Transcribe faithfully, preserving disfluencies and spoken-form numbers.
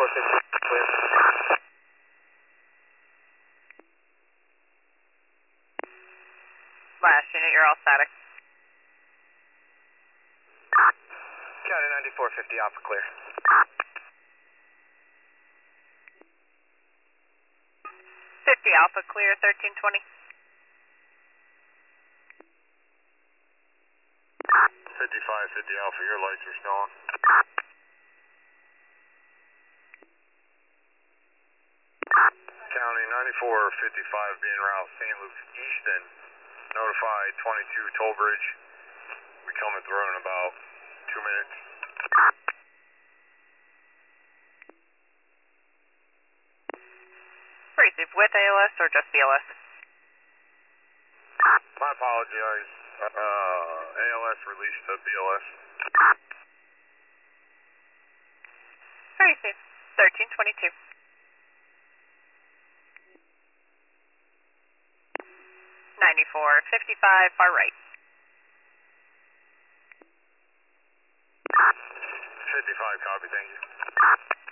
ninety-four fifty, clear. Last unit, you're all static. County ninety-four fifty, Alpha clear. fifty Alpha clear, thirteen twenty. fifty-five fifty Alpha, your lights are still on. County ninety-four fifty-five being route Saint Luke's Easton. Notify twenty-two Toll Bridge. We coming through in about two minutes. Receive with A L S or just B L S? My apologies. Uh, A L S released to B L S. Receive. thirteen twenty-two. ninety-four fifty-five, far right. fifty-five, copy, thank you.